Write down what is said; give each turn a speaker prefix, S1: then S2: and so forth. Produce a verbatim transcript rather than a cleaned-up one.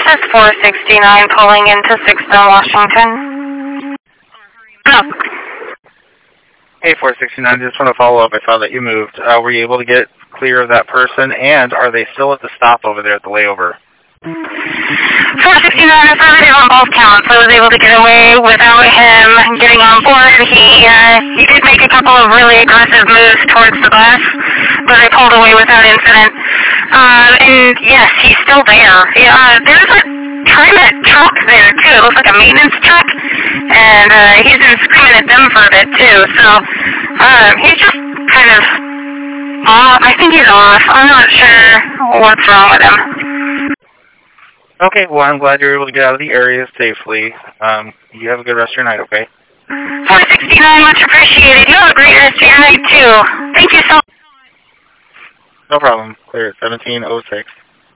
S1: is four sixty-nine pulling into Sixton, Washington. No.
S2: Hey, four sixty-nine, just want to follow up. I saw that you moved. Uh, were you able to get clear of that person, and are they still at the stop over there at the layover?
S1: four sixty-nine is already on both counts. I was able to get away without him getting on board. He, uh, he did make a couple of really aggressive moves towards the bus, but I pulled away without incident. Um, and yes, he's still there. Yeah, uh, there's a TriMet truck there, too. It looks like a maintenance truck. And uh, he's been screaming at them for a bit, too. So uh, he's just kind of off. I think he's off. I'm not sure what's wrong with him.
S2: Okay, well, I'm glad you were able to get out of the area safely. Um, you have a good rest of your night, okay?
S1: four sixty-nine, much appreciated. You have a great rest of your night, too. Thank you so much.
S2: No problem. Clear at seventeen oh six.